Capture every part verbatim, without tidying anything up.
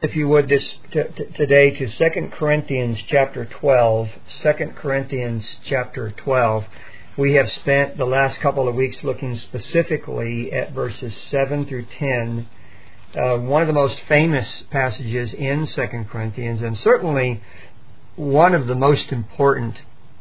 If you would, this t- t- today to Second Corinthians chapter twelve. Second Corinthians chapter twelve. We have spent the last couple of weeks looking specifically at verses seven through ten. Uh, one of the most famous passages in Second Corinthians, and certainly one of the most important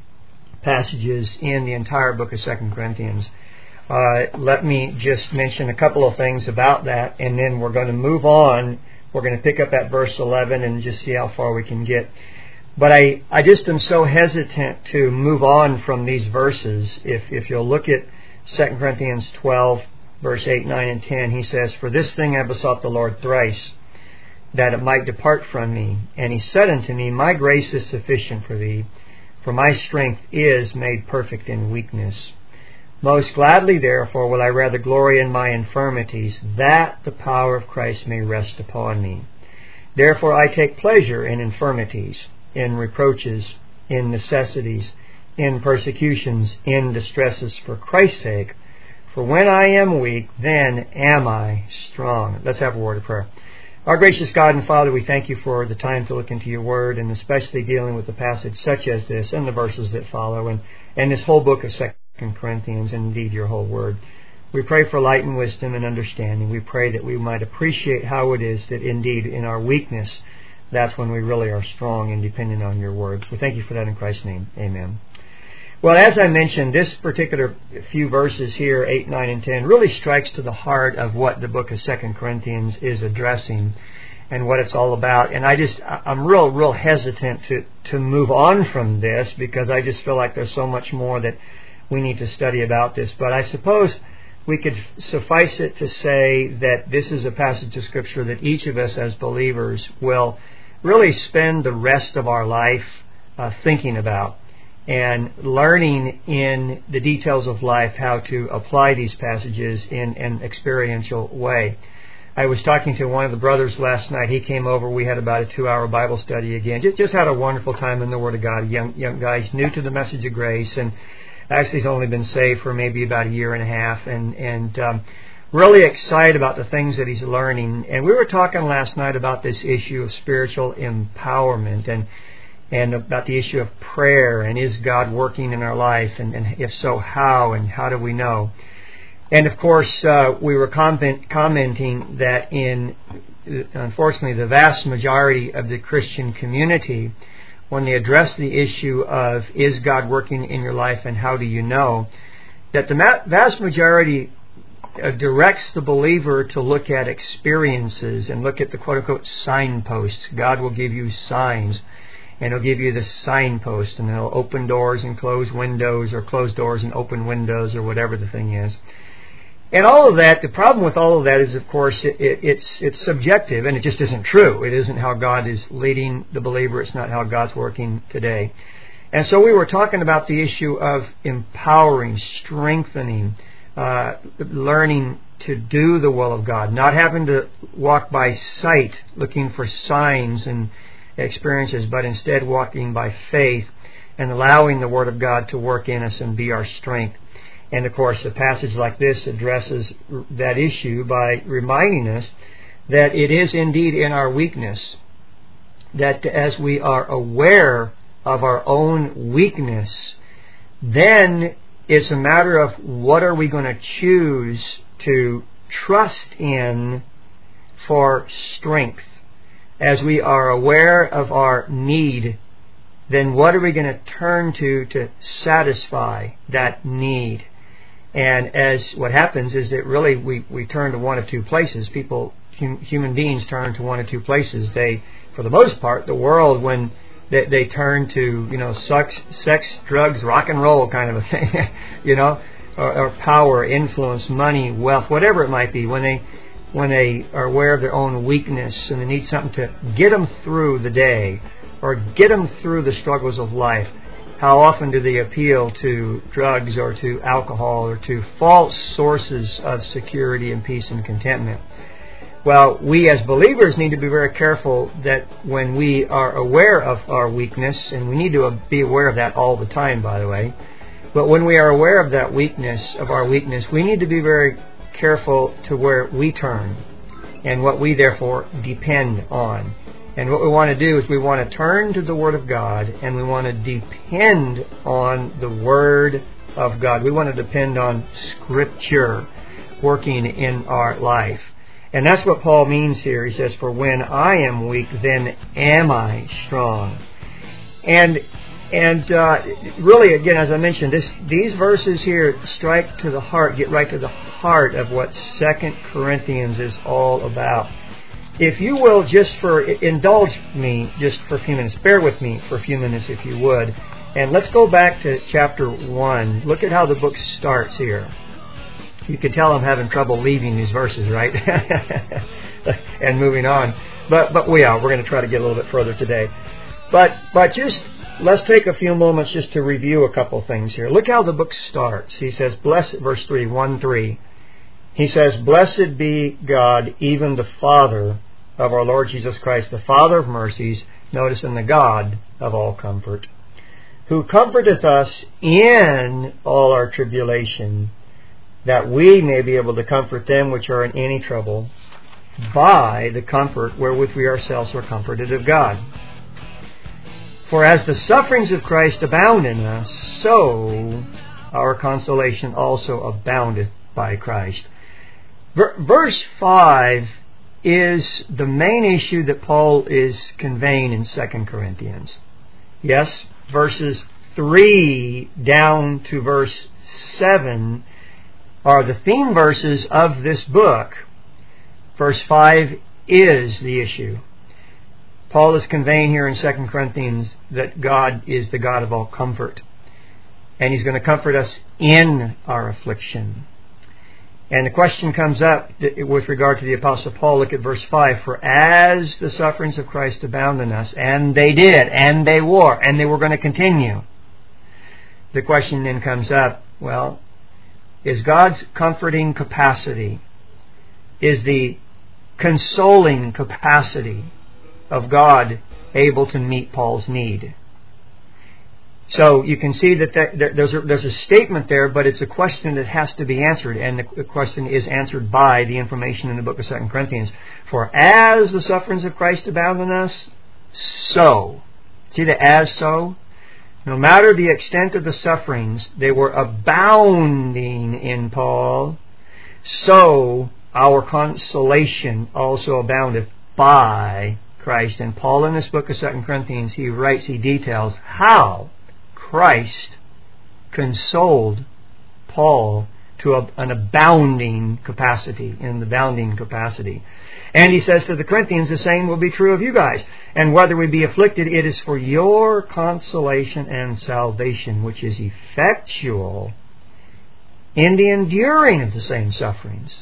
passages in the entire book of Second Corinthians. Uh, let me just mention a couple of things about that, and then we're going to move on. We're going to pick up at verse eleven and just see how far we can get. But I, I just am so hesitant to move on from these verses. If if you'll look at Second Corinthians twelve, verse eight, nine, and ten, he says, "For this thing I besought the Lord thrice, that it might depart from me. And he said unto me, My grace is sufficient for thee, for my strength is made perfect in weakness. Most gladly, therefore, will I rather glory in my infirmities, that the power of Christ may rest upon me. Therefore I take pleasure in infirmities, in reproaches, in necessities, in persecutions, in distresses for Christ's sake. For when I am weak, then am I strong." Let's have a word of prayer. Our gracious God and Father, we thank you for the time to look into your word, and especially dealing with a passage such as this and the verses that follow, and, and this whole book of Second Corinthians, and indeed your whole word. We pray for light and wisdom and understanding. We pray that we might appreciate how it is that indeed in our weakness, that's when we really are strong and dependent on your word. We thank you for that in Christ's name. Amen. Well, as I mentioned, this particular few verses here, eight, nine, and ten, really strikes to the heart of what the book of Second Corinthians is addressing and what it's all about. And I just, I'm real, real hesitant to, to move on from this because I just feel like there's so much more that we need to study about this. But I suppose we could suffice it to say that this is a passage of Scripture that each of us as believers will really spend the rest of our life uh, thinking about and learning in the details of life how to apply these passages in an experiential way. I was talking to one of the brothers last night. He came over. We had about a two-hour Bible study again. Just, just had a wonderful time in the Word of God. Young, young guys, new to the message of grace, and actually he's only been saved for maybe about a year and a half, and and um, really excited about the things that he's learning. And we were talking last night about this issue of spiritual empowerment, and and about the issue of prayer, and is God working in our life, and, and if so, how, and how do we know? And of course, uh, we were comment, commenting that in, unfortunately, the vast majority of the Christian community, when they address the issue of is God working in your life and how do you know, that the ma- vast majority uh, directs the believer to look at experiences and look at the quote-unquote signposts. God will give you signs, and He'll give you the signpost, and He'll open doors and close windows, or close doors and open windows, or whatever the thing is. And all of that, the problem with all of that is, of course, it, it, it's it's subjective, and it just isn't true. It isn't how God is leading the believer. It's not how God's working today. And so we were talking about the issue of empowering, strengthening, uh, learning to do the will of God, not having to walk by sight, looking for signs and experiences, but instead walking by faith and allowing the Word of God to work in us and be our strength. And of course, a passage like this addresses that issue by reminding us that it is indeed in our weakness, that as we are aware of our own weakness, then it's a matter of what are we going to choose to trust in for strength. As we are aware of our need, then what are we going to turn to to satisfy that need? And as what happens is that really we, we turn to one of two places. People, hum, human beings turn to one of two places. They, for the most part, the world, when they, they turn to, you know, sex, sex, drugs, rock and roll kind of a thing, you know, or, or power, influence, money, wealth, whatever it might be, when they when they are aware of their own weakness and they need something to get them through the day or get them through the struggles of life, how often do they appeal to drugs or to alcohol or to false sources of security and peace and contentment? Well, we as believers need to be very careful that when we are aware of our weakness, and we need to be aware of that all the time, by the way, but when we are aware of that weakness, of our weakness, we need to be very careful to where we turn. and what we therefore depend on. And what we want to do is we want to turn to the Word of God, and we want to depend on the Word of God. We want to depend on Scripture working in our life. And that's what Paul means here. He says, for when I am weak, then am I strong. And and uh, really, again, as I mentioned, this, these verses here strike to the heart, get right to the heart of what Second Corinthians is all about. If you will, just for, indulge me just for a few minutes. Bear with me for a few minutes if you would. And let's go back to chapter one. Look at how the book starts here. You can tell I'm having trouble leaving these verses, right? And moving on. But but we are. We're going to try to get a little bit further today. But but just let's take a few moments just to review a couple things here. Look how the book starts. He says, blessed, verse three, one three. He says, blessed be God, even the Father of our Lord Jesus Christ, the Father of mercies, notice, and the God of all comfort, who comforteth us in all our tribulation, that we may be able to comfort them which are in any trouble, by the comfort wherewith we ourselves are comforted of God. For as the sufferings of Christ abound in us, so our consolation also aboundeth by Christ. Verse five is the main issue that Paul is conveying in Second Corinthians. Yes, verses three down to verse seven are the theme verses of this book. Verse five is the issue. Paul is conveying here in Second Corinthians that God is the God of all comfort. And He's going to comfort us in our affliction. And the question comes up with regard to the Apostle Paul. Look at verse five. For as the sufferings of Christ abound in us, and they did, and they were, and they were going to continue. The question then comes up, well, is God's comforting capacity, is the consoling capacity of God able to meet Paul's need? So you can see that there's a, there's a statement there, but it's a question that has to be answered, and the question is answered by the information in the book of Second Corinthians. For as the sufferings of Christ abound in us, so. See the as so? No matter the extent of the sufferings, they were abounding in Paul, so our consolation also aboundeth by Christ. And Paul in this book of Second Corinthians, he writes, he details how Christ consoled Paul to a, an abounding capacity, in the abounding capacity. And he says to the Corinthians, the same will be true of you guys. And whether we be afflicted, it is for your consolation and salvation, which is effectual in the enduring of the same sufferings.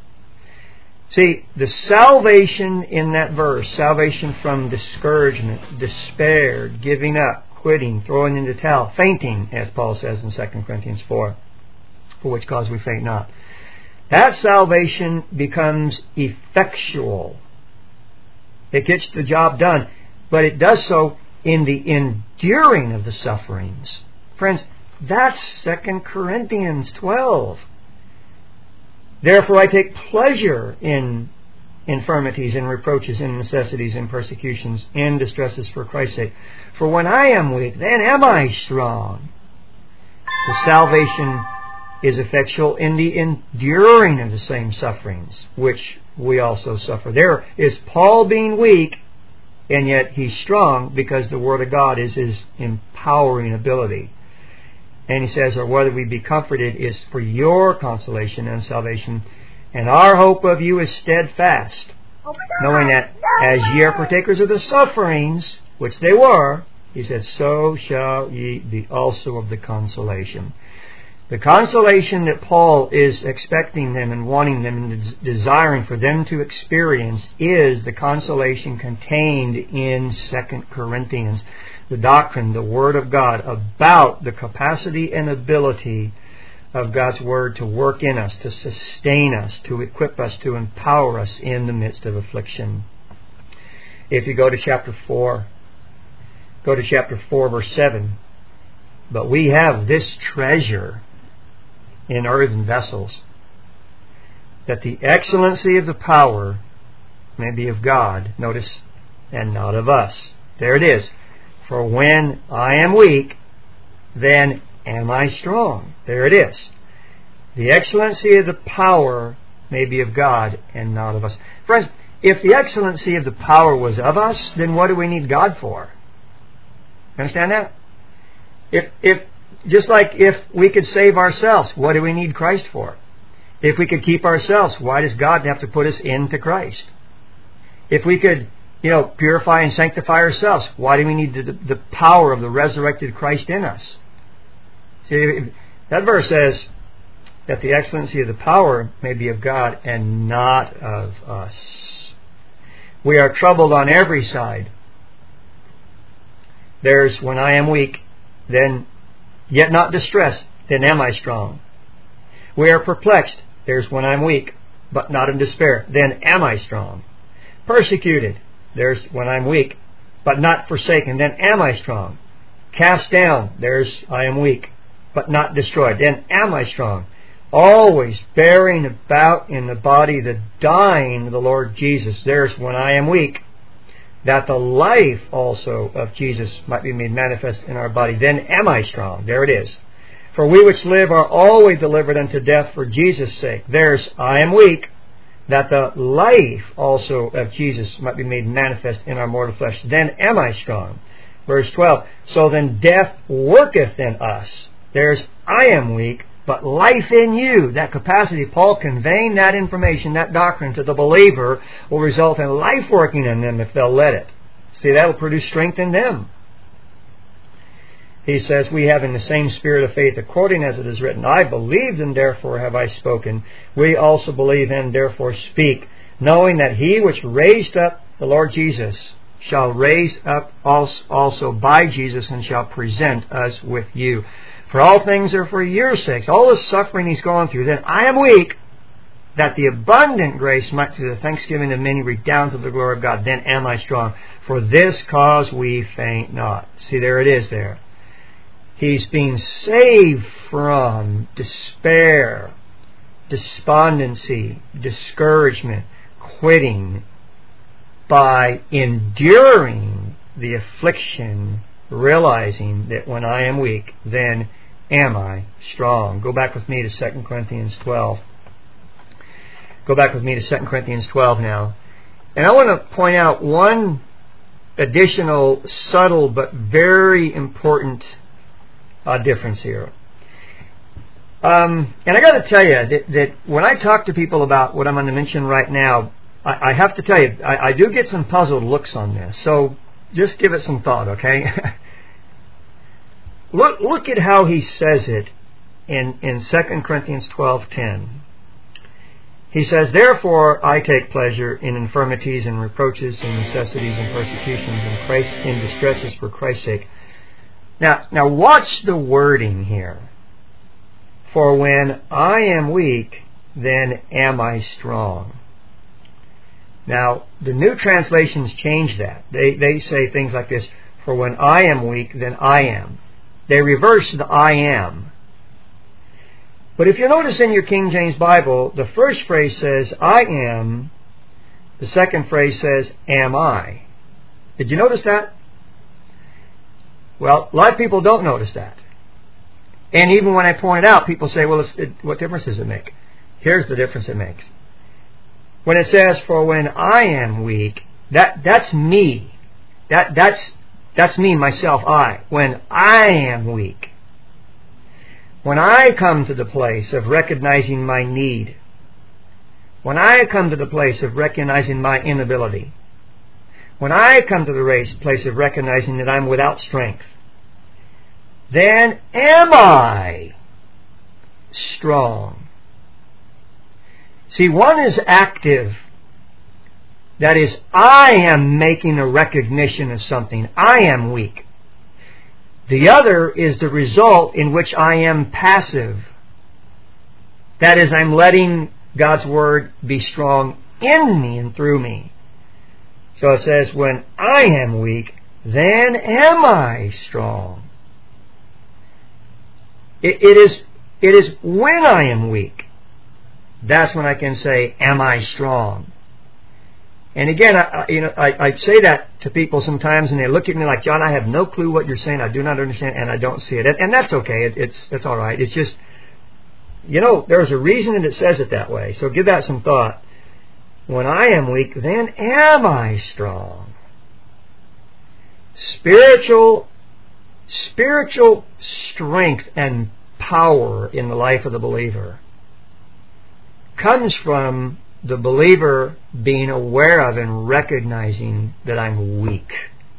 See, the salvation in that verse, salvation from discouragement, despair, giving up, quitting, throwing in the towel, fainting, as Paul says in Second Corinthians four, for which cause we faint not. That salvation becomes effectual. It gets the job done, but it does so in the enduring of the sufferings. Friends, that's Second Corinthians twelve. Therefore I take pleasure in infirmities, in reproaches, in necessities, in persecutions, in distresses for Christ's sake. For when I am weak, then am I strong. The salvation is effectual in the enduring of the same sufferings, which we also suffer. There is Paul being weak, and yet he's strong because the Word of God is his empowering ability. And he says, or whether we be comforted is for your consolation and salvation. And our hope of you is steadfast, knowing that as ye are partakers of the sufferings, which they were, he said, so shall ye be also of the consolation. The consolation that Paul is expecting them and wanting them and desiring for them to experience is the consolation contained in Second Corinthians. The doctrine, the Word of God, about the capacity and ability of God's Word to work in us, to sustain us, to equip us, to empower us in the midst of affliction. If you go to chapter four, go to chapter four, verse seven. But we have this treasure in earthen vessels, that the excellency of the power may be of God, notice, and not of us. There it is. For when I am weak, then am I strong. There it is. The excellency of the power may be of God and not of us. Friends, if the excellency of the power was of us, then what do we need God for? Understand that? If, if, just like if we could save ourselves, what do we need Christ for? If we could keep ourselves, why does God have to put us into Christ? If we could, you know, purify and sanctify ourselves, why do we need the, the power of the resurrected Christ in us? See, that verse says that the excellency of the power may be of God and not of us. We are troubled on every side. There's when I am weak, then yet not distressed, then am I strong. We are perplexed. There's when I'm weak, but not in despair, then am I strong. Persecuted. There's when I'm weak, but not forsaken, then am I strong. Cast down. There's I am weak, but not destroyed, then am I strong. Always bearing about in the body the dying of the Lord Jesus. There's when I am weak, that the life also of Jesus might be made manifest in our body. Then am I strong. There it is. For we which live are always delivered unto death for Jesus' sake. There's I am weak, that the life also of Jesus might be made manifest in our mortal flesh. Then am I strong. Verse twelve. So then death worketh in us. There's I am weak, but life in you. That capacity, Paul conveying that information, that doctrine to the believer, will result in life working in them if they'll let it. See, that will produce strength in them. He says, we have in the same spirit of faith, according as it is written, I believed and therefore have I spoken. We also believe and therefore speak, knowing that he which raised up the Lord Jesus shall raise up us also by Jesus and shall present us with you. For all things are for your sakes. All the suffering he's going through. Then I am weak, that the abundant grace might through the thanksgiving of many redound to the glory of God. Then am I strong. For this cause we faint not. See, there it is there. He's being saved from despair, despondency, discouragement, quitting by enduring the affliction, realizing that when I am weak, then am I strong. Go back with me to Second Corinthians twelve. Go back with me to Second Corinthians twelve now. And I want to point out one additional subtle but very important uh, difference here. Um, and I got to tell you that, that when I talk to people about what I'm going to mention right now, I, I have to tell you, I, I do get some puzzled looks on this. So just give it some thought, okay? look look at how he says it in, in Second Corinthians twelve ten. He says, therefore I take pleasure in infirmities and reproaches and necessities and persecutions and Christ in distresses for Christ's sake. Now, now watch the wording here. For when I am weak, then am I strong. Now, the new translations change that. They they say things like this, for when I am weak, then I am. They reverse the I am. But if you notice in your King James Bible, the first phrase says, I am. The second phrase says, am I. Did you notice that? Well, a lot of people don't notice that. And even when I point it out, people say, well, it's, it, what difference does it make? Here's the difference it makes. When it says, for when I am weak, that that's me. That that's that's me, myself, I. When I am weak. When I come to the place of recognizing my need. When I come to the place of recognizing my inability. When I come to the place of recognizing that I'm without strength. Then am I strong. See, one is active. That is, I am making a recognition of something. I am weak. The other is the result in which I am passive. That is, I'm letting God's Word be strong in me and through me. So it says, when I am weak, then am I strong. It, it is, it is when I am weak. That's when I can say, am I strong? And again, I, I, you know, I, I say that to people sometimes, and they look at me like, John, I have no clue what you're saying. I do not understand, and I don't see it. And, and that's okay. It, it's it's all right. It's just, you know, there's a reason that it says it that way. So give that some thought. When I am weak, then am I strong. Spiritual, spiritual strength and power in the life of the believer comes from the believer being aware of and recognizing that I'm weak.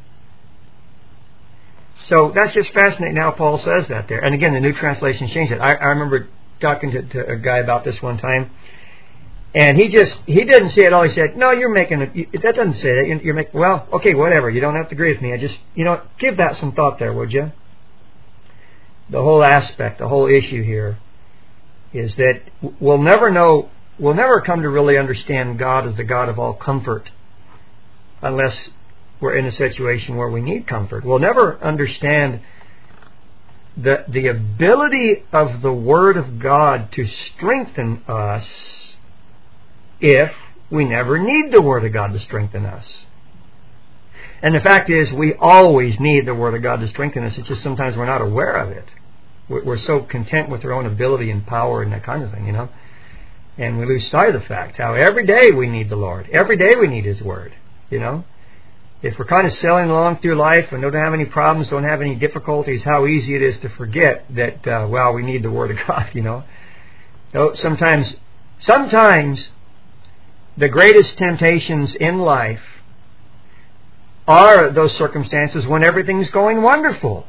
So that's just fascinating how Paul says that there. And again, the New Translation changed it. I, I remember talking to, to a guy about this one time, and he just, he didn't say it all. He said, no, you're making it, that doesn't say that. You're, you're making, well, okay, whatever. You don't have to agree with me. I just, you know, give that some thought there, would you? The whole aspect, the whole issue here is that we'll never know, we'll never come to really understand God as the God of all comfort unless we're in a situation where we need comfort. We'll never understand the, the ability of the Word of God to strengthen us if we never need the Word of God to strengthen us. And the fact is, we always need the Word of God to strengthen us. It's just sometimes we're not aware of it. We're so content with our own ability and power and that kind of thing, you know. And we lose sight of the fact how every day we need the Lord. Every day we need His Word, you know. If we're kind of sailing along through life and don't have any problems, don't have any difficulties, how easy it is to forget that, uh, well, we need the Word of God, you know. So sometimes, sometimes the greatest temptations in life are those circumstances when everything's going wonderful.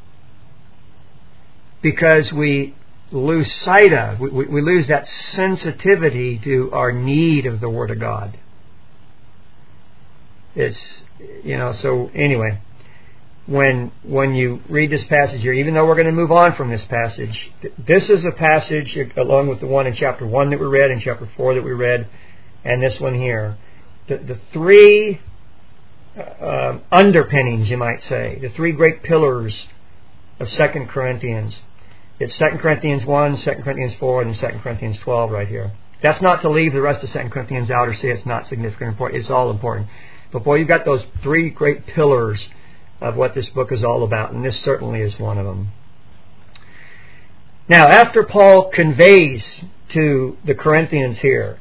Because we lose sight of, we, we lose that sensitivity to our need of the Word of God. It's, you know, so anyway, when when you read this passage here, even though we're going to move on from this passage, this is a passage along with the one in chapter one that we read and chapter four that we read, and this one here. The, the three uh, underpinnings, you might say, the three great pillars of Second Corinthians. It's Second Corinthians one, Second Corinthians four, and Second Corinthians twelve right here. That's not to leave the rest of Second Corinthians out or say it's not significant or important. It's all important. But boy, you've got those three great pillars of what this book is all about, and this certainly is one of them. Now, after Paul conveys to the Corinthians here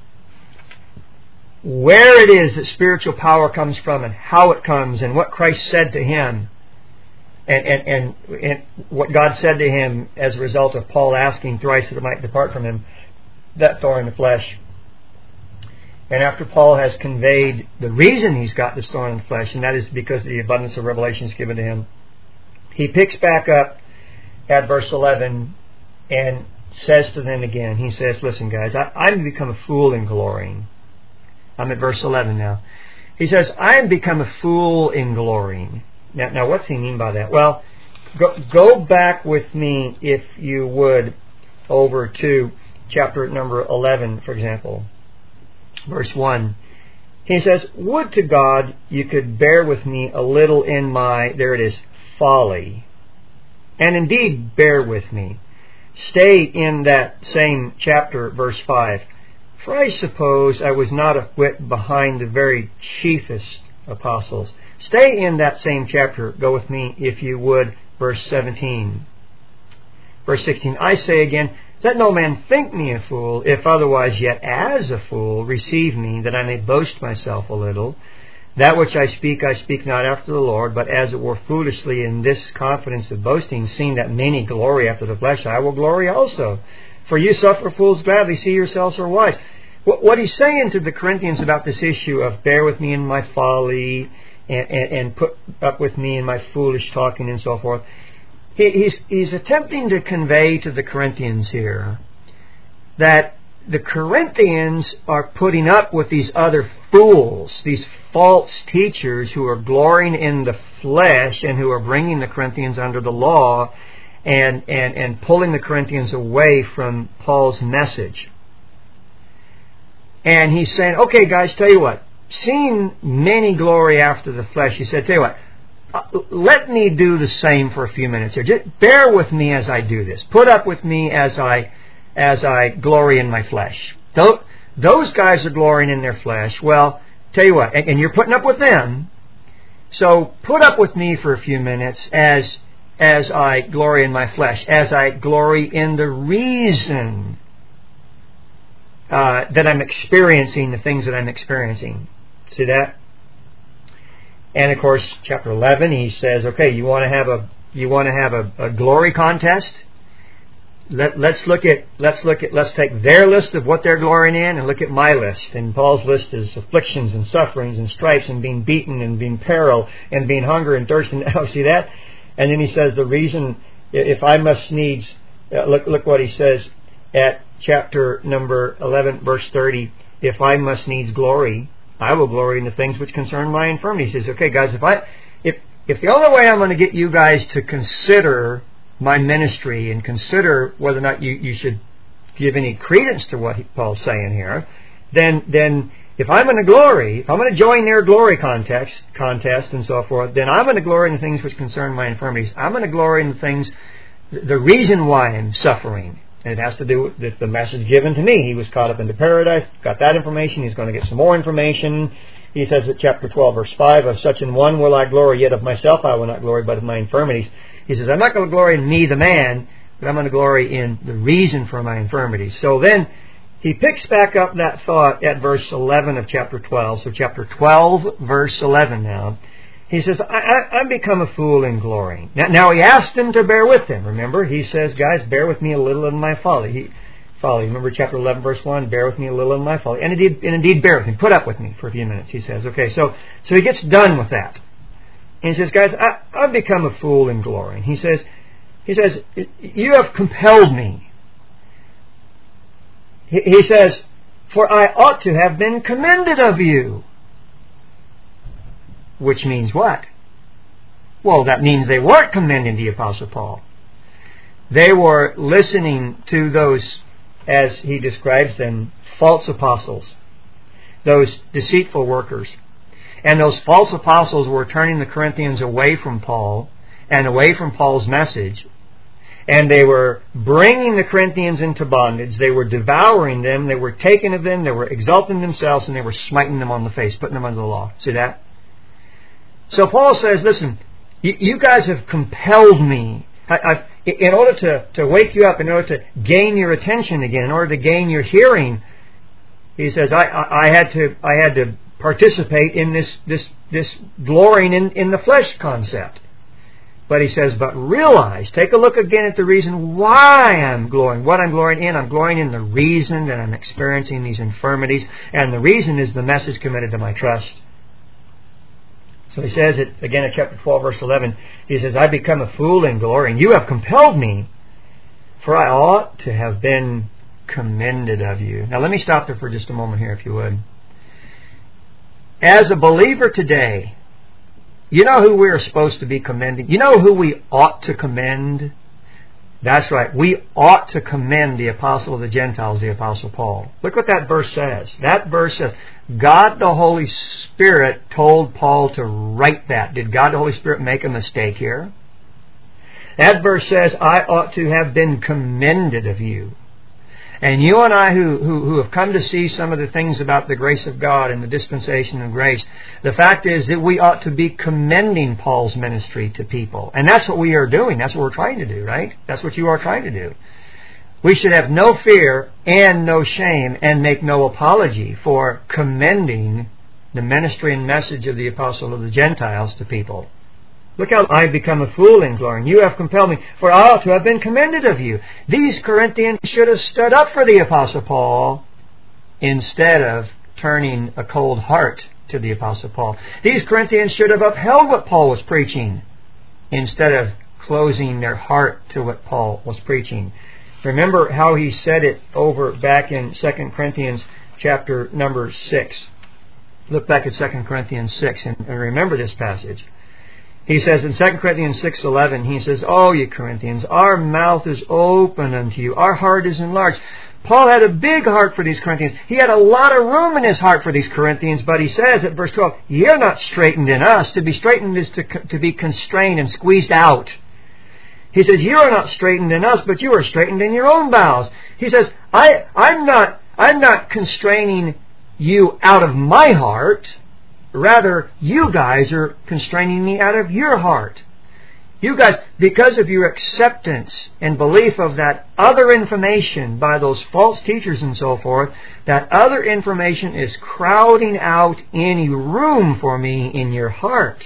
where it is that spiritual power comes from and how it comes and what Christ said to him, And, and, and, and what God said to him as a result of Paul asking thrice that it might depart from him, that thorn in the flesh. And after Paul has conveyed the reason he's got this thorn in the flesh, and that is because of the abundance of revelations given to him, he picks back up at verse eleven and says to them again, he says, listen guys, I, I'm become a fool in glorying. I'm at verse eleven now. He says, I am become a fool in glorying. Now, now, what's he mean by that? Well, go, go back with me, if you would, over to chapter number eleven, for example, verse one. He says, would to God you could bear with me a little in my, there it is, folly. And indeed, bear with me. Stay in that same chapter, verse five. For I suppose I was not a whit behind the very chiefest apostles. Stay in that same chapter. Go with me, if you would, verse seventeen. Verse sixteen. I say again, let no man think me a fool, if otherwise yet as a fool receive me, that I may boast myself a little. That which I speak, I speak not after the Lord, but as it were foolishly, in this confidence of boasting, seeing that many glory after the flesh, I will glory also. For you suffer fools gladly, see yourselves are wise. What he's saying to the Corinthians about this issue of bear with me in my folly, and, and, and put up with me in my foolish talking and so forth, he, he's, he's attempting to convey to the Corinthians here that the Corinthians are putting up with these other fools, these false teachers who are glorying in the flesh and who are bringing the Corinthians under the law and, and, and pulling the Corinthians away from Paul's message. And he's saying, okay guys, tell you what, seeing many glory after the flesh, he said, tell you what, uh, let me do the same for a few minutes here. Just bear with me as I do this. Put up with me as I as I glory in my flesh. Those, those guys are glorying in their flesh. Well, tell you what, and, and you're putting up with them, so put up with me for a few minutes as as I glory in my flesh, as I glory in the reason uh, that I'm experiencing the things that I'm experiencing. See that? And of course, chapter eleven, he says, okay, you want to have a you want to have a, a glory contest? Let, let's look at let's look at let's take their list of what they're glorying in and look at my list. And Paul's list is afflictions and sufferings and stripes and being beaten and being peril and being hunger and thirst. And oh, see that? And then he says the reason, if I must needs, uh, look look what he says at chapter number eleven, verse thirty. If I must needs glory, I will glory in the things which concern my infirmity. He says, okay, guys, if I if if the only way I'm going to get you guys to consider my ministry and consider whether or not you, you should give any credence to what he, Paul's saying here, then then if I'm going to glory, if I'm going to join their glory contest, contest and so forth, then I'm going to glory in the things which concern my infirmities. I'm going to glory in the things, the reason why I'm suffering. And it has to do with the message given to me. He was caught up into paradise, got that information. He's going to get some more information. He says at chapter twelve, verse five, of such an one will I glory, yet of myself I will not glory, but of my infirmities. He says, I'm not going to glory in me, the man, but I'm going to glory in the reason for my infirmities. So then he picks back up that thought at verse eleven of chapter twelve. So chapter twelve, verse eleven now. He says, I, I, I've become a fool in glorying. Now, now he asked them to bear with him. Remember, he says, guys, bear with me a little in my folly. He, folly. Remember chapter eleven, verse one, bear with me a little in my folly. And indeed, and indeed bear with me. Put up with me for a few minutes, he says. Okay, so, so he gets done with that. And he says, guys, I, I've become a fool in glorying. He says, he says, you have compelled me. He, he says, for I ought to have been commended of you. Which means what? Well, that means they weren't commending the Apostle Paul. They were listening to those, as he describes them, false apostles, those deceitful workers. And those false apostles were turning the Corinthians away from Paul and away from Paul's message. And they were bringing the Corinthians into bondage. They were devouring them. They were taking of them. They were exalting themselves, and they were smiting them on the face, putting them under the law. See that? So Paul says, listen, you, you guys have compelled me. I, I've, in order to, to wake you up, in order to gain your attention again, in order to gain your hearing, he says, I, I, I had to I had to participate in this this this glorying in, in the flesh concept. But he says, but realize, take a look again at the reason why I'm glorying, what I'm glorying in. I'm glorying in the reason that I'm experiencing these infirmities, and the reason is the message committed to my trust. So he says it again in chapter twelve, verse eleven. He says, I become a fool in glory, and you have compelled me, for I ought to have been commended of you. Now let me stop there for just a moment here, if you would. As a believer today, you know who we're supposed to be commending? You know who we ought to commend? That's right. We ought to commend the apostle of the Gentiles, the Apostle Paul. Look what that verse says. That verse says, God the Holy Spirit told Paul to write that. Did God the Holy Spirit make a mistake here? That verse says, I ought to have been commended of you. And you and I who, who, who have come to see some of the things about the grace of God and the dispensation of grace, the fact is that we ought to be commending Paul's ministry to people. And that's what we are doing. That's what we're trying to do, right? That's what you are trying to do. We should have no fear and no shame and make no apology for commending the ministry and message of the apostle of the Gentiles to people. Look how I have become a fool in glory. You have compelled me, for I ought to have been commended of you. These Corinthians should have stood up for the Apostle Paul instead of turning a cold heart to the Apostle Paul. These Corinthians should have upheld what Paul was preaching instead of closing their heart to what Paul was preaching. Remember how he said it over back in Second Corinthians chapter number six. Look back at Second Corinthians six and remember this passage. He says in Second Corinthians six eleven, he says, Oh, you Corinthians, our mouth is open unto you. Our heart is enlarged. Paul had a big heart for these Corinthians. He had a lot of room in his heart for these Corinthians, but he says at verse twelve, you're not straightened in us. To be straightened is to, to be constrained and squeezed out. He says, you are not straightened in us, but you are straightened in your own bowels. He says, I, I'm not, I'm not constraining you out of my heart. Rather, you guys are constraining me out of your heart. You guys, because of your acceptance and belief of that other information by those false teachers and so forth, that other information is crowding out any room for me in your heart.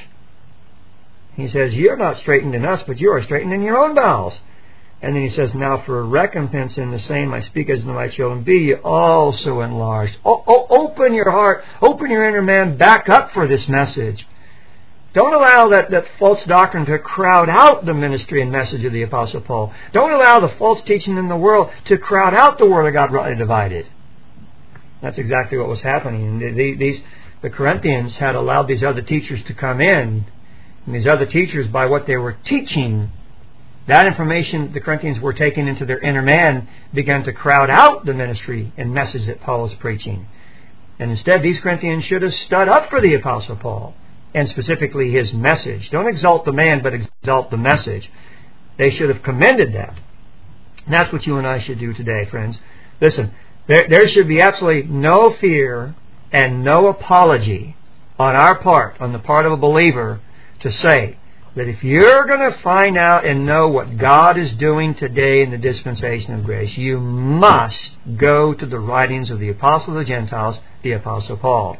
He says, you're not straightened in us, but you are straightened in your own bowels. And then he says, now for a recompense in the same I speak as to my children, be ye also enlarged. O- o- open your heart, open your inner man back up for this message. Don't allow that, that false doctrine to crowd out the ministry and message of the Apostle Paul. Don't allow the false teaching in the world to crowd out the Word of God rightly divided. That's exactly what was happening. The, the, these, the Corinthians had allowed these other teachers to come in. And these other teachers, by what they were teaching, that information the Corinthians were taking into their inner man began to crowd out the ministry and message that Paul was preaching. And instead, these Corinthians should have stood up for the Apostle Paul, and specifically his message. Don't exalt the man, but exalt the message. They should have commended that. And that's what you and I should do today, friends. Listen, there, there should be absolutely no fear and no apology on our part, on the part of a believer, to say that if you're going to find out and know what God is doing today in the dispensation of grace, you must go to the writings of the Apostle of the Gentiles, the Apostle Paul.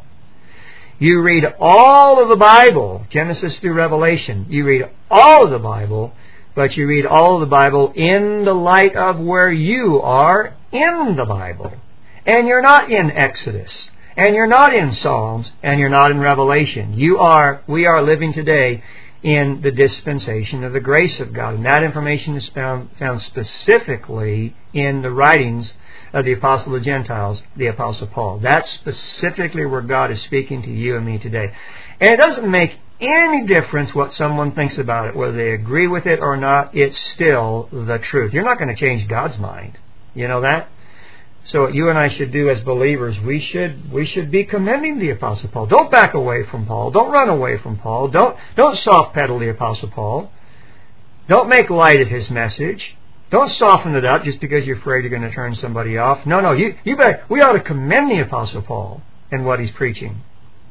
You read all of the Bible, Genesis through Revelation. You read all of the Bible, but you read all of the Bible in the light of where you are in the Bible. And you're not in Exodus, and you're not in Psalms, and you're not in Revelation. You are, we are living today in the dispensation of the grace of God. And that information is found, found specifically in the writings of the Apostle of the Gentiles, the Apostle Paul. That's specifically where God is speaking to you and me today. And it doesn't make any difference what someone thinks about it, whether they agree with it or not. It's still the truth. You're not going to change God's mind. You know that? So what you and I should do as believers, we should we should be commending the Apostle Paul. Don't back away from Paul. Don't run away from Paul. Don't don't soft pedal the Apostle Paul. Don't make light of his message. Don't soften it up just because you're afraid you're going to turn somebody off. No, no, you you better, we ought to commend the Apostle Paul and what he's preaching.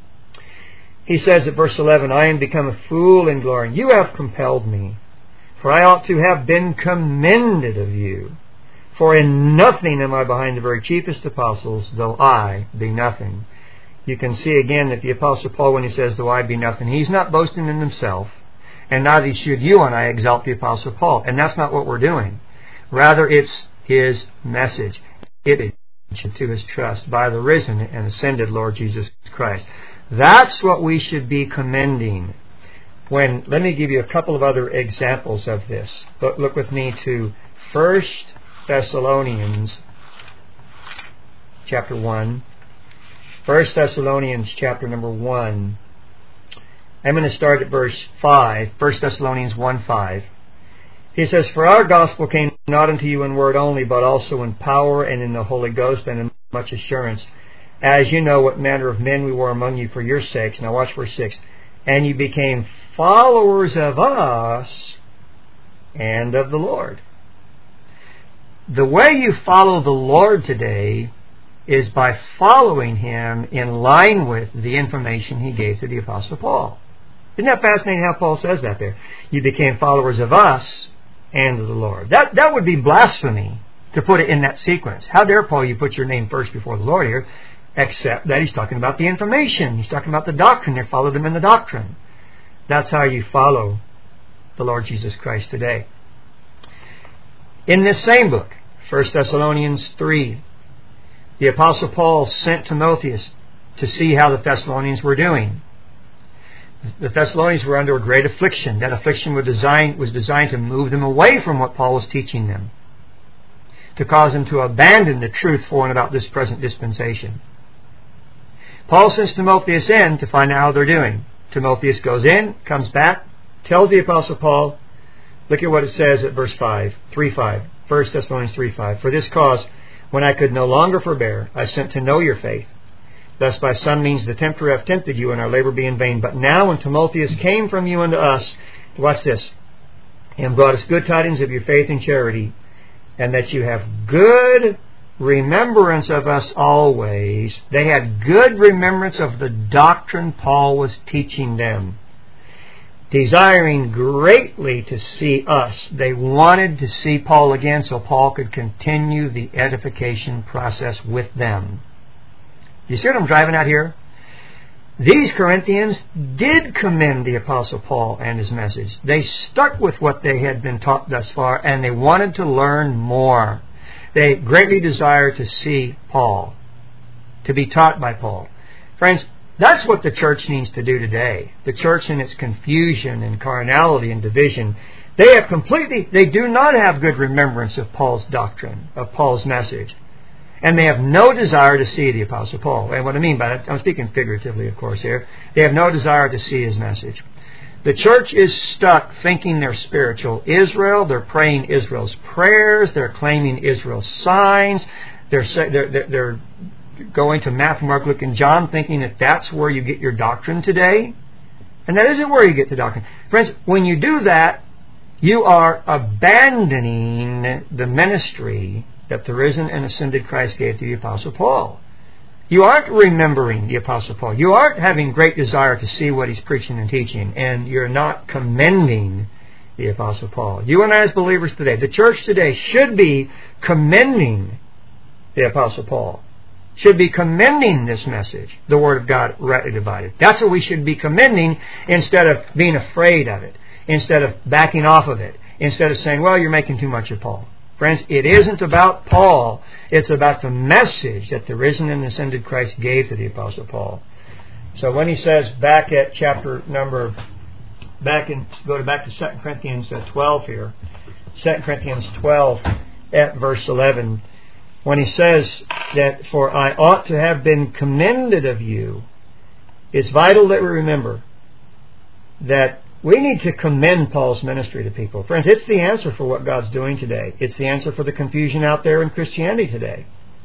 He says at verse eleven, I am become a fool in glory. You have compelled me, for I ought to have been commended of you. For in nothing am I behind the very chiefest apostles, though I be nothing. You can see again that the Apostle Paul, when he says, though I be nothing, he's not boasting in himself. And neither should you and I exalt the Apostle Paul. And that's not what we're doing. Rather, it's his message. It is to his trust by the risen and ascended Lord Jesus Christ. That's what we should be commending. When, let me give you a couple of other examples of this. But look with me to First Thessalonians chapter one. First Thessalonians chapter number one. I'm going to start at verse five. First Thessalonians one five. He says, for our gospel came not unto you in word only, but also in power and in the Holy Ghost and in much assurance, as you know what manner of men we were among you for your sakes. Now watch verse six. And you became followers of us and of the Lord. The way you follow the Lord today is by following Him in line with the information He gave to the Apostle Paul. Isn't that fascinating how Paul says that there? You became followers of us and of the Lord. That that would be blasphemy to put it in that sequence. How dare Paul you put your name first before the Lord here, except that he's talking about the information. He's talking about the doctrine. You follow them in the doctrine. That's how you follow the Lord Jesus Christ today. In this same book, First Thessalonians three, the Apostle Paul sent Timotheus to see how the Thessalonians were doing. The Thessalonians were under a great affliction. That affliction was designed, was designed to move them away from what Paul was teaching them, to cause them to abandon the truth for and about this present dispensation. Paul sends Timotheus in to find out how they're doing. Timotheus goes in, comes back, tells the Apostle Paul, look at what it says at verse five, three five. First Thessalonians three five. For this cause, when I could no longer forbear, I sent to know your faith, lest by some means the tempter have tempted you, and our labor be in vain. But now when Timotheus came from you unto us, watch this, and brought us good tidings of your faith and charity, and that you have good remembrance of us always. They had good remembrance of the doctrine Paul was teaching them, desiring greatly to see us. They wanted to see Paul again so Paul could continue the edification process with them. You see what I'm driving at here? These Corinthians did commend the Apostle Paul and his message. They stuck with what they had been taught thus far, and they wanted to learn more. They greatly desired to see Paul, to be taught by Paul. Friends, that's what the church needs to do today. The church in its confusion and carnality and division, they have completely, they do not have good remembrance of Paul's doctrine, of Paul's message. And they have no desire to see the Apostle Paul. And what I mean by that, I'm speaking figuratively, of course, here. They have no desire to see his message. The church is stuck thinking they're spiritual Israel. They're praying Israel's prayers. They're claiming Israel's signs. They're, they're, they're going to Matthew, Mark, Luke, and John thinking that that's where you get your doctrine today. And that isn't where you get the doctrine. Friends, when you do that, you are abandoning the ministry that the risen and ascended Christ gave to the Apostle Paul. You aren't remembering the Apostle Paul. You aren't having great desire to see what he's preaching and teaching, and you're not commending the Apostle Paul. You and I as believers today, the church today should be commending the Apostle Paul. Should be commending this message, the Word of God rightly divided. That's what we should be commending instead of being afraid of it, instead of backing off of it, instead of saying, well, you're making too much of Paul. Friends, it isn't about Paul. It's about the message that the risen and ascended Christ gave to the Apostle Paul. So when he says back at chapter number, back in, go to back to Second Corinthians twelve here, Second Corinthians twelve at verse eleven, when he says that, for I ought to have been commended of you, it's vital that we remember that we need to commend Paul's ministry to people. Friends, it's the answer for what God's doing today. It's the answer for the confusion out there in Christianity today.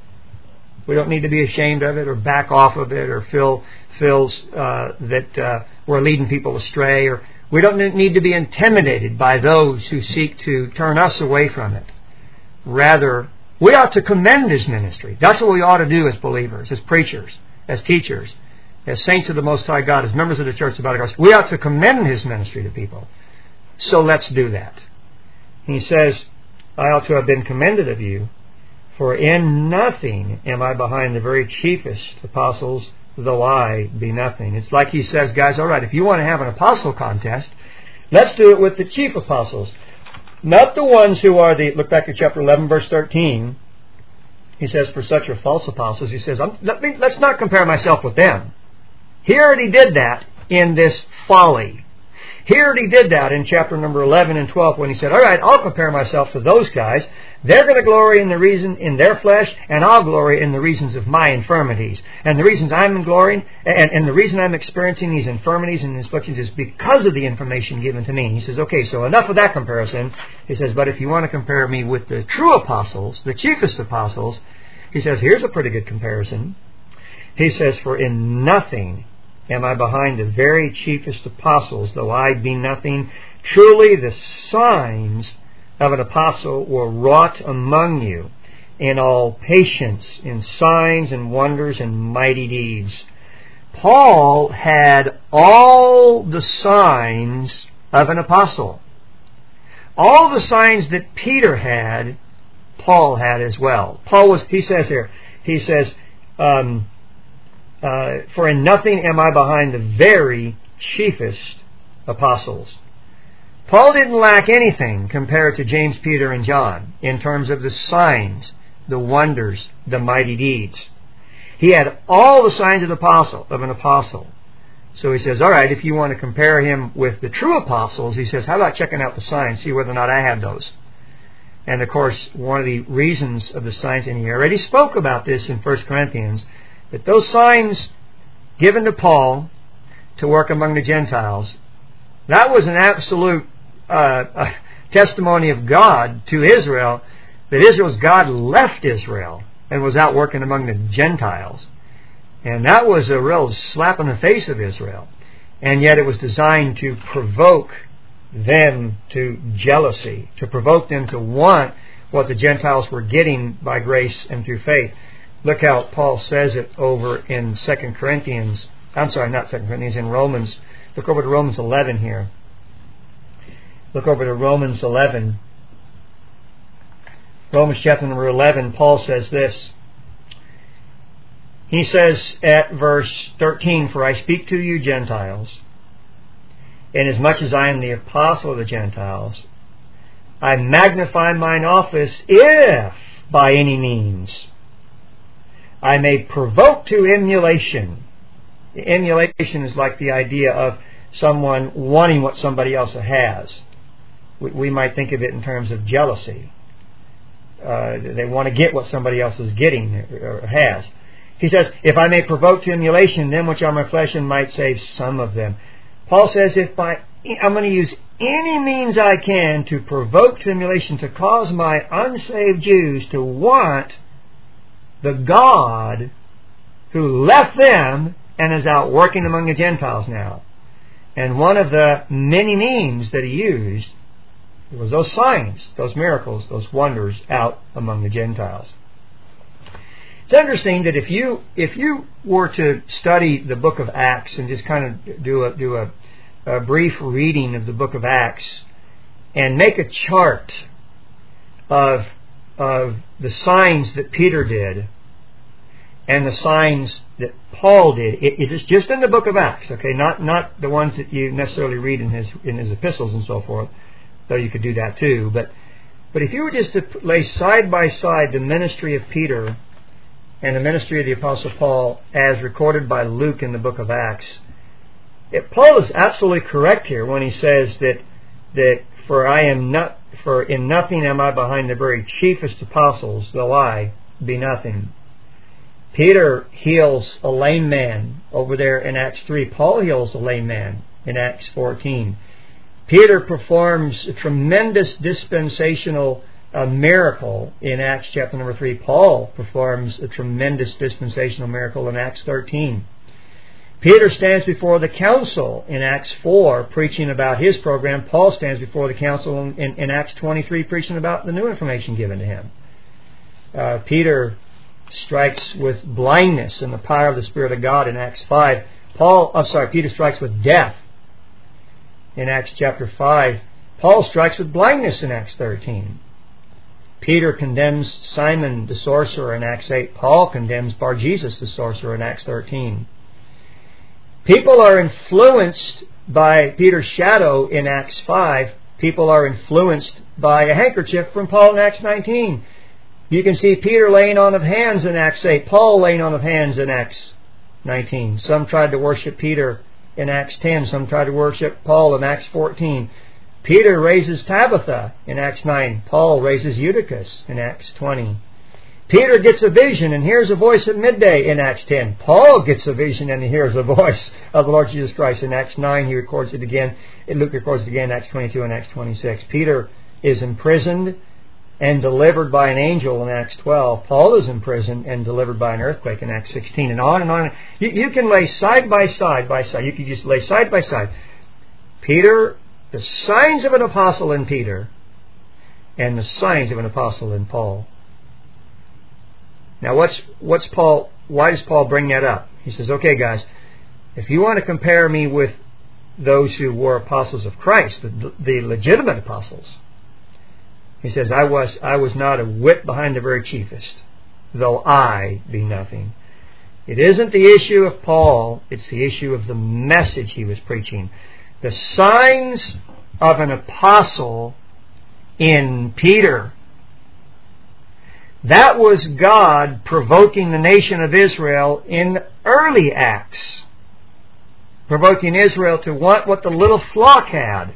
We don't need to be ashamed of it or back off of it or feel, feel uh, that uh, we're leading people astray. Or we don't need to be intimidated by those who seek to turn us away from it. Rather, we ought to commend his ministry. That's what we ought to do as believers, as preachers, as teachers, as saints of the Most High God, as members of the Church of the Body of Christ. We ought to commend his ministry to people. So let's do that. He says, I ought to have been commended of you, for in nothing am I behind the very chiefest apostles, though I be nothing. It's like he says, guys, all right, if you want to have an apostle contest, let's do it with the chief apostles. Not the ones who are the, look back at chapter eleven, verse thirteen. He says, for such are false apostles. He says, let me, let's not compare myself with them. He already did that in this folly. He already did that in chapter number eleven and twelve when he said, all right, I'll compare myself to those guys. They're going to glory in the reason in their flesh, and I'll glory in the reasons of my infirmities. And the reasons I'm glorying, and, and the reason I'm experiencing these infirmities and afflictions is because of the information given to me. He says, okay, so enough of that comparison. He says, but if you want to compare me with the true apostles, the chiefest apostles, he says, here's a pretty good comparison. He says, for in nothing am I behind the very chiefest apostles, though I be nothing. Truly the signs of an apostle were wrought among you in all patience, in signs and wonders and mighty deeds. Paul had all the signs of an apostle. All the signs that Peter had, Paul had as well. Paul was, he says here, he says, um, Uh, for in nothing am I behind the very chiefest apostles. Paul didn't lack anything compared to James, Peter, and John in terms of the signs, the wonders, the mighty deeds. He had all the signs of the apostle, of an apostle. So he says, all right, if you want to compare him with the true apostles, he says, how about checking out the signs, see whether or not I had those. And of course, one of the reasons of the signs, and he already spoke about this in First Corinthians, that those signs given to Paul to work among the Gentiles, that was an absolute uh, uh, testimony of God to Israel, that Israel's God left Israel and was out working among the Gentiles. And that was a real slap in the face of Israel. And yet it was designed to provoke them to jealousy, to provoke them to want what the Gentiles were getting by grace and through faith. Look how Paul says it over in Second Corinthians. I'm sorry, not Second Corinthians, in Romans. Look over to Romans eleven here. Look over to Romans eleven. Romans chapter number eleven, Paul says this. He says at verse thirteen, "For I speak to you Gentiles, inasmuch as I am the apostle of the Gentiles, I magnify mine office if by any means I may provoke to emulation." Emulation is like the idea of someone wanting what somebody else has. We, we might think of it in terms of jealousy. Uh, they want to get what somebody else is getting or has. He says, "If I may provoke to emulation them which are my flesh, and might save some of them." Paul says, if by, I'm going to use any means I can to provoke to emulation, to cause my unsaved Jews to want the God who left them and is out working among the Gentiles now. And one of the many means that he used was those signs, those miracles, those wonders out among the Gentiles. It's interesting that if you if you were to study the book of Acts and just kind of do a do a, a brief reading of the book of Acts and make a chart of of the signs that Peter did and the signs that Paul did, it, it is just in the book of Acts, okay, not not the ones that you necessarily read in his in his epistles and so forth, though you could do that too. But but if you were just to lay side by side the ministry of Peter and the ministry of the Apostle Paul as recorded by Luke in the book of Acts, it, Paul is absolutely correct here when he says that that for I am not for in nothing am I behind the very chiefest apostles, though I be nothing. Peter heals a lame man over there in Acts three. Paul heals a lame man in Acts fourteen. Peter performs a tremendous dispensational uh, miracle in Acts chapter number three. Paul performs a tremendous dispensational miracle in Acts thirteen. Peter stands before the council in Acts four preaching about his program. Paul stands before the council in, in, in Acts twenty-three preaching about the new information given to him. Uh, Peter strikes with blindness in the power of the Spirit of God in Acts five. Paul, I'm sorry, Peter strikes with death in Acts chapter five. Paul strikes with blindness in Acts thirteen. Peter condemns Simon the sorcerer in Acts eight. Paul condemns Bar-Jesus the sorcerer in Acts thirteen. People are influenced by Peter's shadow in Acts five. People are influenced by a handkerchief from Paul in Acts nineteen. You can see Peter laying on of hands in Acts eight, Paul laying on of hands in Acts nineteen. Some tried to worship Peter in Acts ten, some tried to worship Paul in Acts fourteen. Peter raises Tabitha in Acts nine, Paul raises Eutychus in Acts twenty. Peter gets a vision and hears a voice at midday in Acts ten. Paul gets a vision and he hears a voice of the Lord Jesus Christ in Acts nine. He records it again. Luke records it again in Acts twenty-two and Acts twenty-six. Peter is imprisoned and delivered by an angel in Acts twelve. Paul is imprisoned and delivered by an earthquake in Acts sixteen, and on and on. You, you can lay side by side by side. You can just lay side by side Peter, the signs of an apostle in Peter, and the signs of an apostle in Paul. Now, what's what's Paul? Why does Paul bring that up? He says, "Okay, guys, if you want to compare me with those who were apostles of Christ, the, the legitimate apostles." He says, I was I was not a whit behind the very chiefest, though I be nothing. It isn't the issue of Paul, it's the issue of the message he was preaching. The signs of an apostle in Peter. That was God provoking the nation of Israel in early Acts. Provoking Israel to want what the little flock had.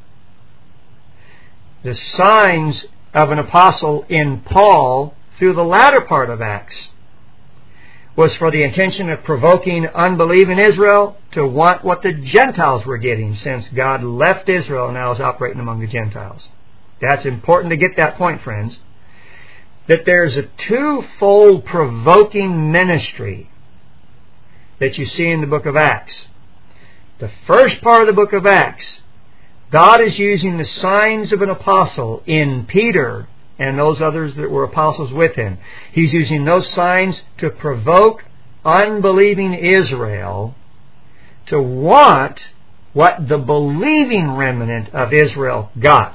The signs of an apostle in Paul through the latter part of Acts was for the intention of provoking unbelief in Israel to want what the Gentiles were getting, since God left Israel and now is operating among the Gentiles. That's important to get that point, friends. That there's a twofold provoking ministry that you see in the book of Acts. The first part of the book of Acts, God is using the signs of an apostle in Peter and those others that were apostles with him. He's using those signs to provoke unbelieving Israel to want what the believing remnant of Israel got.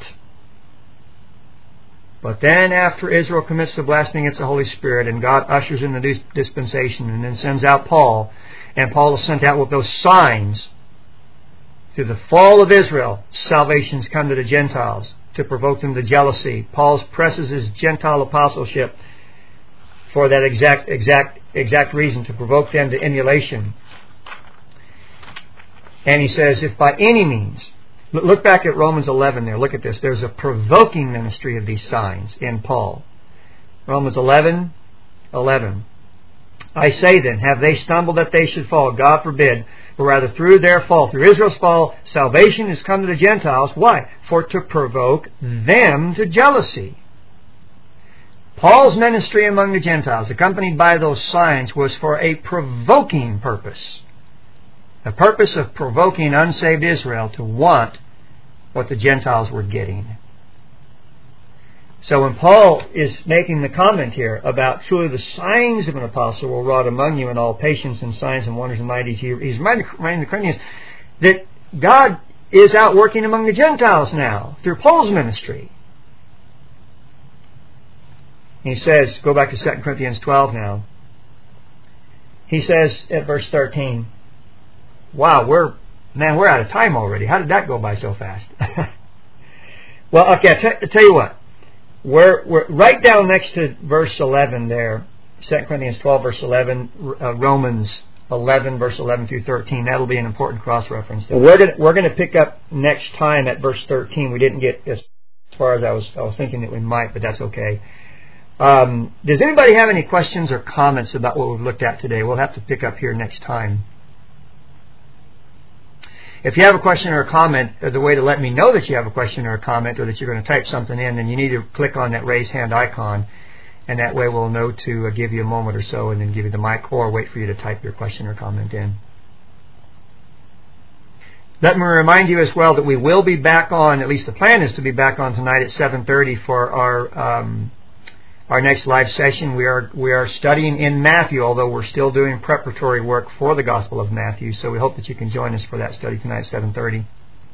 But then after Israel commits the blasphemy against the Holy Spirit and God ushers in the dispensation and then sends out Paul, and Paul is sent out with those signs, through the fall of Israel, salvations come to the Gentiles to provoke them to jealousy. Paul presses his Gentile apostleship for that exact exact exact reason, to provoke them to emulation. And he says, if by any means, look back at Romans eleven there, look at this. There's a provoking ministry of these signs in Paul. Romans eleven, eleven. I say then, have they stumbled that they should fall? God forbid. But rather through their fall, through Israel's fall, salvation has come to the Gentiles. Why? For to provoke them to jealousy. Paul's ministry among the Gentiles, accompanied by those signs, was for a provoking purpose. The purpose of provoking unsaved Israel to want what the Gentiles were getting. So when Paul is making the comment here about truly the signs of an apostle will wrought among you in all patience and signs and wonders and mighties, he's reminding the Corinthians that God is out working among the Gentiles now through Paul's ministry. He says, go back to Second Corinthians twelve now. He says at verse thirteen, wow, we're man, we're out of time already. How did that go by so fast? Well, okay, I, t- I tell you what. We're, we're right down next to verse eleven there, Second Corinthians twelve, verse eleven, uh, Romans eleven, verse eleven through thirteen. That'll be an important cross-reference. So we're going we're going to pick up next time at verse thirteen. We didn't get as far as I was I was thinking that we might, but that's okay. Um, does anybody have any questions or comments about what we've looked at today? We'll have to pick up here next time. If you have a question or a comment, the way to let me know that you have a question or a comment, or that you're going to type something in, then you need to click on that raise hand icon, and that way we'll know to give you a moment or so and then give you the mic, or wait for you to type your question or comment in. Let me remind you as well that we will be back on, at least the plan is to be back on tonight at seven thirty for our um, our next live session. We are we are studying in Matthew, although we're still doing preparatory work for the Gospel of Matthew. So we hope that you can join us for that study tonight at seven thirty.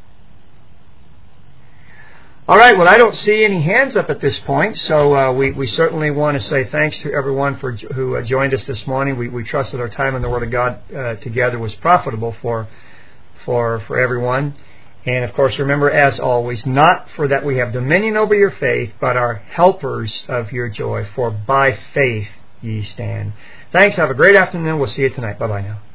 All right, well, I don't see any hands up at this point, so uh, we, we certainly want to say thanks to everyone for who uh, joined us this morning. We, we trust that our time in the Word of God uh, together was profitable for for for everyone. And, of course, remember, as always, not for that we have dominion over your faith, but are helpers of your joy, for by faith ye stand. Thanks. Have a great afternoon. We'll see you tonight. Bye-bye now.